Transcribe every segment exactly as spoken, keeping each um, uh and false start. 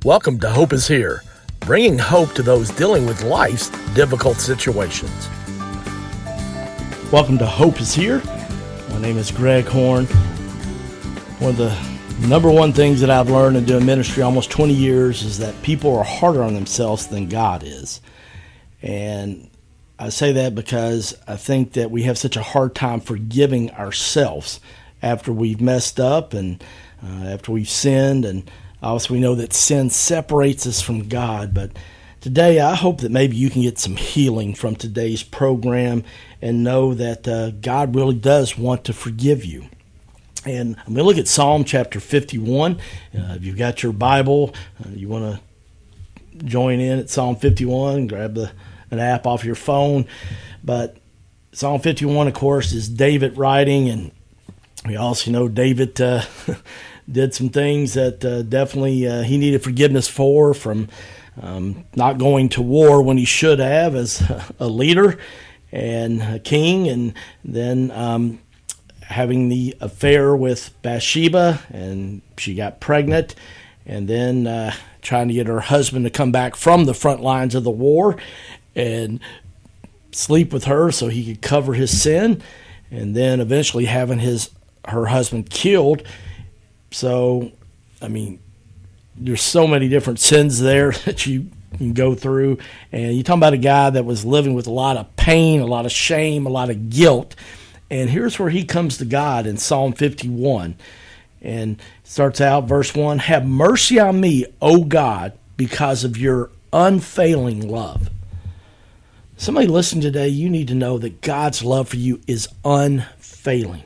Welcome to Hope is Here, bringing hope to those dealing with life's difficult situations. Welcome to Hope is Here. My name is Greg Horn. One of the number one things that I've learned in doing ministry almost twenty years is that people are harder on themselves than God is. And I say that because I think that we have such a hard time forgiving ourselves after we've messed up and uh, after we've sinned, and obviously we know that sin separates us from God. But today I hope that maybe you can get some healing from today's program and know that uh, God really does want to forgive you. And I'm going to look at Psalm chapter fifty-one. Uh, if you've got your Bible, uh, you want to join in at Psalm fifty-one, grab the, an app off your phone. But Psalm fifty-one, of course, is David writing, and we also know David uh, did some things that uh, definitely uh, he needed forgiveness for, from um, not going to war when he should have as a leader and a king, and then um, having the affair with Bathsheba, and she got pregnant, and then uh, trying to get her husband to come back from the front lines of the war and sleep with her so he could cover his sin, and then eventually having his her husband killed. So, I mean, there's so many different sins there that you can go through. And you're talking about a guy that was living with a lot of pain, a lot of shame, a lot of guilt. And here's where he comes to God in Psalm fifty-one. And it starts out, verse one, "Have mercy on me, O God, because of your unfailing love." Somebody listening today, you need to know that God's love for you is unfailing.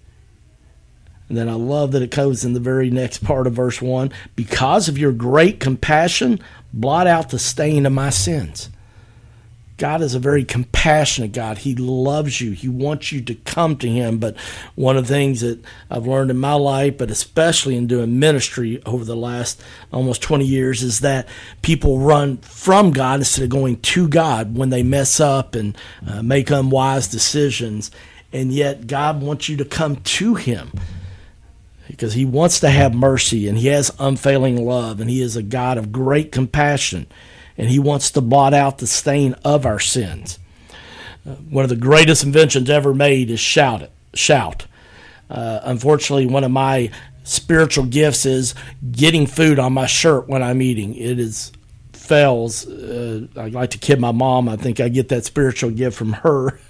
And then I love that it goes in the very next part of verse one, "Because of your great compassion, blot out the stain of my sins." God is a very compassionate God. He loves you. He wants you to come to him. But one of the things that I've learned in my life, but especially in doing ministry over the last almost twenty years, is that people run from God instead of going to God when they mess up and uh, make unwise decisions. And yet God wants you to come to him, because he wants to have mercy, and he has unfailing love, and he is a God of great compassion, and he wants to blot out the stain of our sins. Uh, one of the greatest inventions ever made is shout. It, shout. Uh, unfortunately, one of my spiritual gifts is getting food on my shirt when I'm eating. It is fails. Uh, I like to kid my mom. I think I get that spiritual gift from her.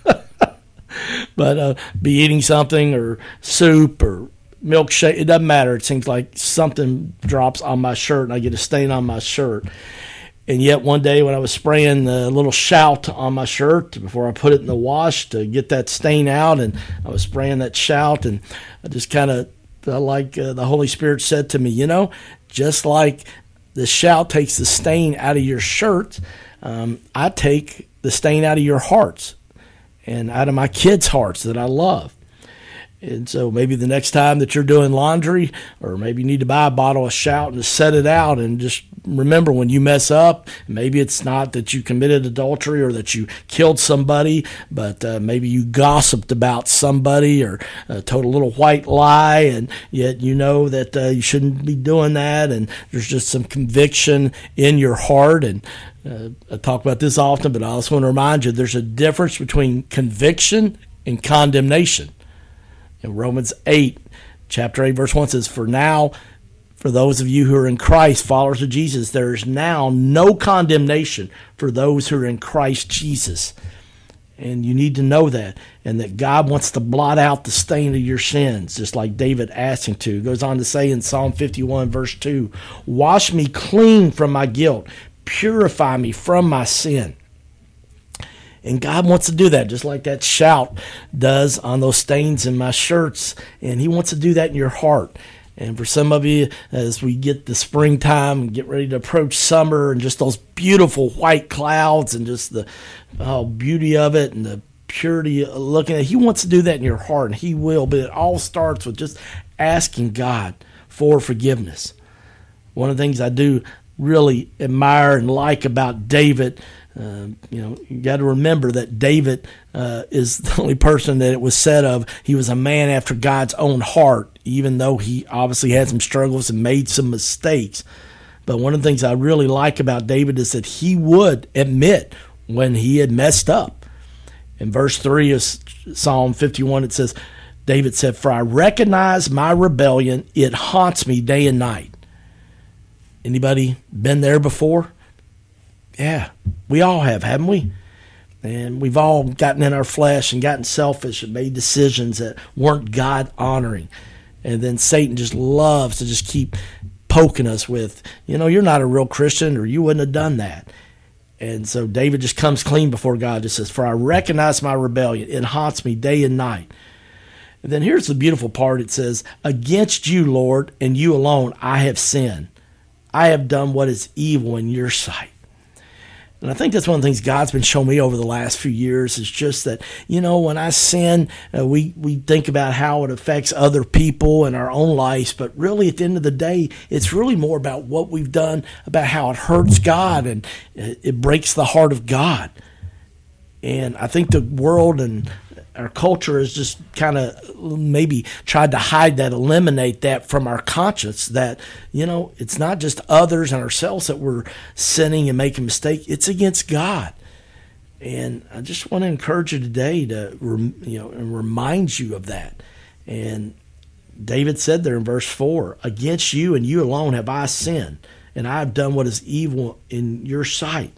But uh, be eating something or soup or milkshake, it doesn't matter. It seems like something drops on my shirt and I get a stain on my shirt. And yet one day when I was spraying the little shout on my shirt before I put it in the wash to get that stain out, and I was spraying that shout, and I just kind of felt like uh, the Holy Spirit said to me, you know, just like the shout takes the stain out of your shirt, um, I take the stain out of your hearts and out of my kids' hearts that I love. And so maybe the next time that you're doing laundry, or maybe you need to buy a bottle of shout and just set it out, and just remember when you mess up, maybe it's not that you committed adultery or that you killed somebody, but uh, maybe you gossiped about somebody or uh, told a little white lie, and yet you know that uh, you shouldn't be doing that, and there's just some conviction in your heart. And uh, I talk about this often, but I also want to remind you there's a difference between conviction and condemnation. In Romans eight, chapter eight, verse one says, "For now, for those of you who are in Christ, followers of Jesus, there is now no condemnation for those who are in Christ Jesus." And you need to know that, and that God wants to blot out the stain of your sins, just like David asked him to. He goes on to say in Psalm fifty-one, verse two, "Wash me clean from my guilt, purify me from my sin." And God wants to do that, just like that shout does on those stains in my shirts. And he wants to do that in your heart. And for some of you, as we get the springtime and get ready to approach summer, and just those beautiful white clouds and just the oh, beauty of it and the purity of looking at it, he wants to do that in your heart, and he will. But it all starts with just asking God for forgiveness. One of the things I do really admire and like about David, Uh, you know, you got to remember that David uh, is the only person that it was said of. He was a man after God's own heart, even though he obviously had some struggles and made some mistakes. But one of the things I really like about David is that he would admit when he had messed up. In verse three of Psalm fifty-one, it says, David said, "For I recognize my rebellion, it haunts me day and night." Anybody been there before? Yeah, we all have, haven't we? And we've all gotten in our flesh and gotten selfish and made decisions that weren't God-honoring. And then Satan just loves to just keep poking us with, you know, you're not a real Christian, or you wouldn't have done that. And so David just comes clean before God, just says, "For I recognize my rebellion. It haunts me day and night." And then here's the beautiful part. It says, "Against you, Lord, and you alone, I have sinned. I have done what is evil in your sight." And I think that's one of the things God's been showing me over the last few years is just that, you know, when I sin, uh, we, we think about how it affects other people and our own lives. But really, at the end of the day, it's really more about what we've done, about how it hurts God and it, it breaks the heart of God. And I think the world and our culture has just kind of maybe tried to hide that, eliminate that from our conscience, that, you know, it's not just others and ourselves that we're sinning and making mistakes. It's against God. And I just want to encourage you today to, you know, and remind you of that. And David said there in verse four, "Against you and you alone have I sinned, and I have done what is evil in your sight."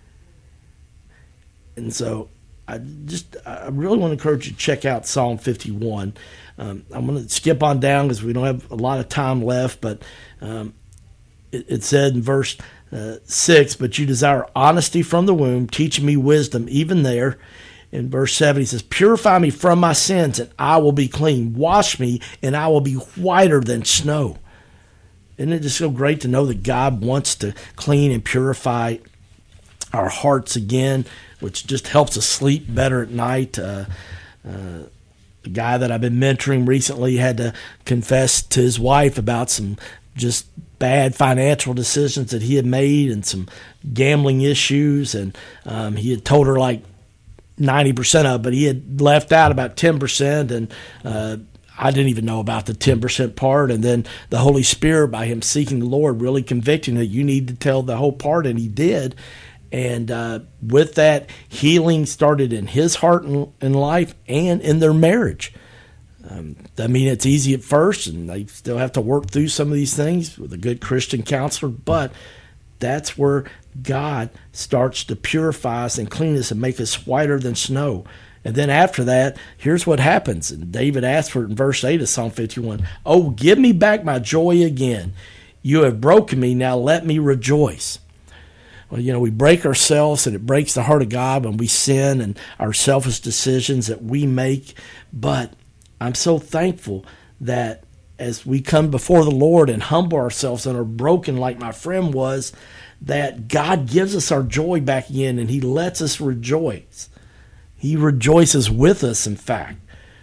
And so I just, I really want to encourage you to check out Psalm fifty-one. Um, I'm going to skip on down because we don't have a lot of time left, but um, it, it said in verse uh, six, "But you desire honesty from the womb, teaching me wisdom even there." In verse seven, he says, "Purify me from my sins, and I will be clean. Wash me, and I will be whiter than snow." Isn't it just so great to know that God wants to clean and purify our hearts again, which just helps us sleep better at night. Uh, uh, the guy that I've been mentoring recently had to confess to his wife about some just bad financial decisions that he had made and some gambling issues. And um, he had told her like ninety percent of it, but he had left out about ten percent. And uh, I didn't even know about the ten percent part. And then the Holy Spirit, by him seeking the Lord, really convicting that you need to tell the whole part, and he did. And uh, with that, healing started in his heart and, and life and in their marriage. Um, I mean, it's easy at first, and they still have to work through some of these things with a good Christian counselor, but that's where God starts to purify us and clean us and make us whiter than snow. And then after that, here's what happens. And David asked for it in verse eight of Psalm fifty-one. "Oh, give me back my joy again. You have broken me, now let me rejoice." Well, you know, we break ourselves, and it breaks the heart of God when we sin and our selfish decisions that we make. But I'm so thankful that as we come before the Lord and humble ourselves and are broken like my friend was, that God gives us our joy back again, and he lets us rejoice. He rejoices with us, in fact.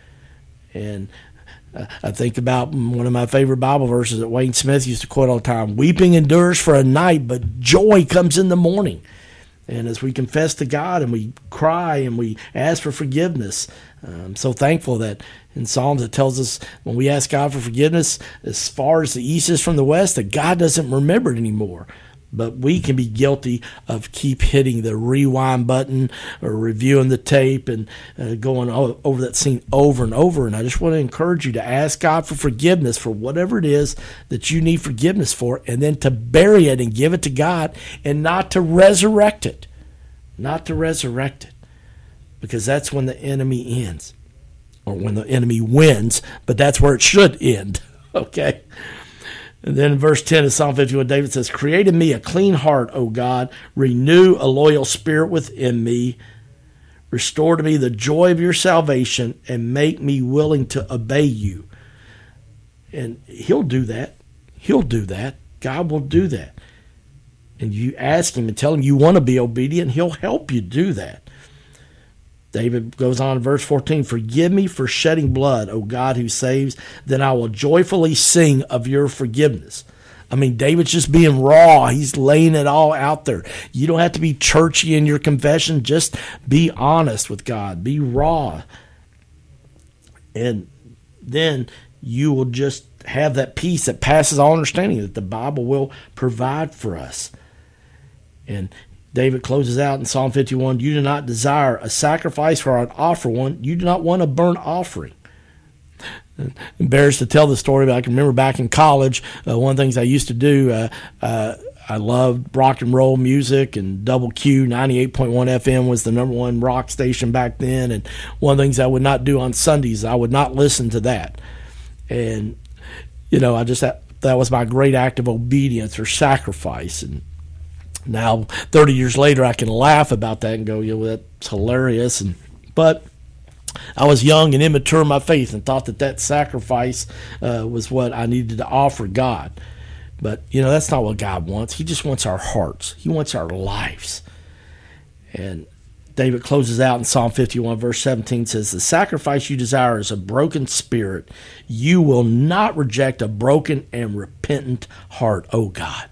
And uh, I think about one of my favorite Bible verses that Wayne Smith used to quote all the time: "Weeping endures for a night, but joy comes in the morning." And as we confess to God and we cry and we ask for forgiveness, I'm so thankful that in Psalms it tells us when we ask God for forgiveness, as far as the east is from the west, that God doesn't remember it anymore. But we can be guilty of keep hitting the rewind button or reviewing the tape and uh, going over that scene over and over. And I just want to encourage you to ask God for forgiveness for whatever it is that you need forgiveness for, and then to bury it and give it to God, and not to resurrect it. Not to resurrect it. Because that's when the enemy ends. Or when the enemy wins, but that's where it should end. Okay? And then in verse ten of Psalm fifty-one, David says, "Create in me a clean heart, O God. Renew a loyal spirit within me. Restore to me the joy of your salvation, and make me willing to obey you." And he'll do that. He'll do that. God will do that. And you ask him and tell him you want to be obedient, he'll help you do that. David goes on in verse fourteen, "Forgive me for shedding blood, O God who saves, then I will joyfully sing of your forgiveness." I mean, David's just being raw. He's laying it all out there. You don't have to be churchy in your confession. Just be honest with God. Be raw. And then you will just have that peace that passes all understanding, that the Bible will provide for us. And David closes out in Psalm fifty-one, you do not desire a sacrifice or an offer one. You do not want a burnt offering. Embarrassed to tell the story, but I can remember back in college, uh, one of the things I used to do, uh, uh, I loved rock and roll music, and Double Q ninety-eight point one F M was the number one rock station back then. And one of the things I would not do on Sundays, I would not listen to that. And, you know, I just, that, that was my great act of obedience or sacrifice. And now, thirty years later, I can laugh about that and go, yeah, well, that's hilarious. And but I was young and immature in my faith and thought that that sacrifice uh, was what I needed to offer God. But, you know, that's not what God wants. He just wants our hearts. He wants our lives. And David closes out in Psalm fifty-one, verse seventeen, says, the sacrifice you desire is a broken spirit. You will not reject a broken and repentant heart, O God.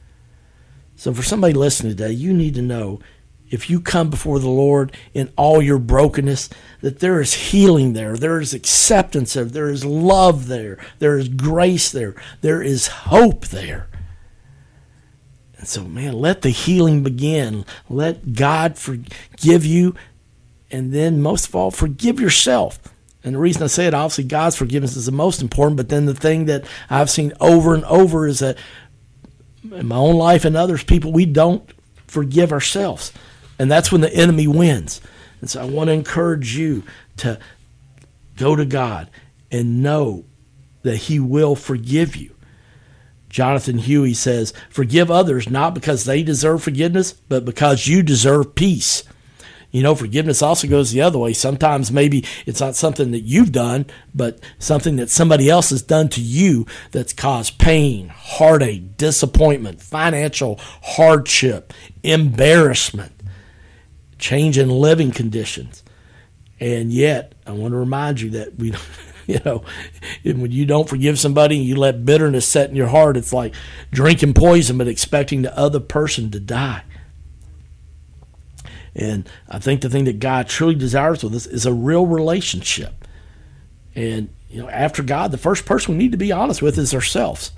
So for somebody listening today, you need to know, if you come before the Lord in all your brokenness, that there is healing there, there is acceptance there, there is love there, there is grace there, there is hope there. And so, man, let the healing begin. Let God forgive you, and then most of all, forgive yourself. And the reason I say it, obviously, God's forgiveness is the most important, but then the thing that I've seen over and over is that in my own life and others, people, we don't forgive ourselves. And that's when the enemy wins. And so I want to encourage you to go to God and know that he will forgive you. Jonathan Huey says, forgive others not because they deserve forgiveness, but because you deserve peace. You know, forgiveness also goes the other way. Sometimes maybe it's not something that you've done, but something that somebody else has done to you that's caused pain, heartache, disappointment, financial hardship, embarrassment, change in living conditions. And yet, I want to remind you that we, you know, when you don't forgive somebody and you let bitterness set in your heart, it's like drinking poison but expecting the other person to die. And I think the thing that God truly desires with us is a real relationship. And, you know, after God, the first person we need to be honest with is ourselves.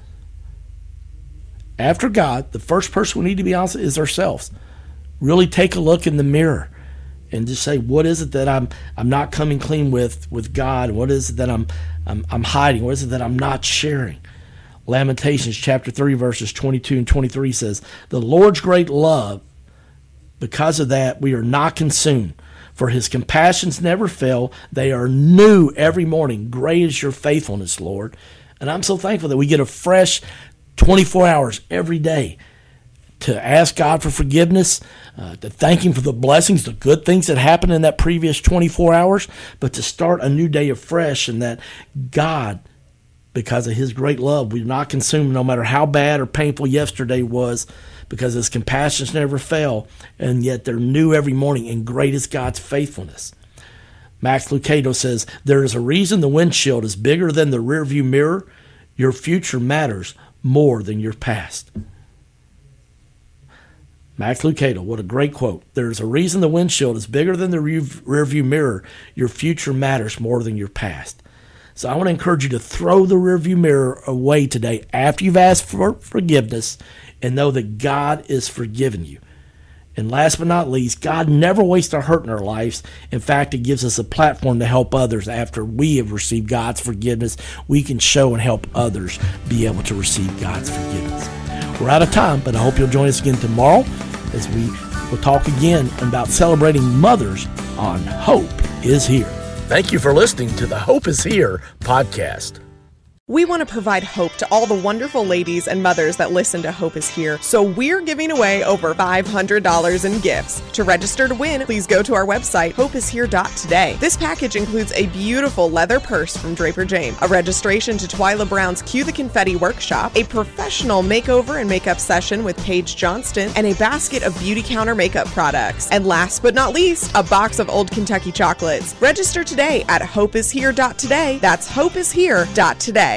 After God, the first person we need to be honest with is ourselves. Really take a look in the mirror and just say, what is it that I'm I'm not coming clean with with God? What is it that I'm I'm, I'm hiding? What is it that I'm not sharing? Lamentations chapter three, verses twenty-two and twenty-three says, the Lord's great love, because of that, we are not consumed. For his compassions never fail. They are new every morning. Great is your faithfulness, Lord. And I'm so thankful that we get a fresh twenty-four hours every day to ask God for forgiveness, uh, to thank him for the blessings, the good things that happened in that previous twenty-four hours, but to start a new day afresh, and that God, because of his great love, we're not consumed no matter how bad or painful yesterday was, because his compassions never fail, and yet they're new every morning, and great is God's faithfulness. Max Lucado says, there is a reason the windshield is bigger than the rearview mirror. Your future matters more than your past. Max Lucado, what a great quote. There's a reason the windshield is bigger than the rearview mirror. Your future matters more than your past. So I want to encourage you to throw the rearview mirror away today after you've asked for forgiveness, and know that God is forgiving you. And last but not least, God never wastes a hurt in our lives. In fact, it gives us a platform to help others. After we have received God's forgiveness, we can show and help others be able to receive God's forgiveness. We're out of time, but I hope you'll join us again tomorrow as we will talk again about celebrating mothers on Hope is Here. Thank you for listening to the Hope is Here podcast. We want to provide hope to all the wonderful ladies and mothers that listen to Hope is Here, so we're giving away over five hundred dollars in gifts. To register to win, please go to our website, hope is here dot today. This package includes a beautiful leather purse from Draper James, a registration to Twyla Brown's Cue the Confetti workshop, a professional makeover and makeup session with Paige Johnston, and a basket of beauty counter makeup products. And last but not least, a box of Old Kentucky chocolates. Register today at hope is here dot today. That's hope is here dot today.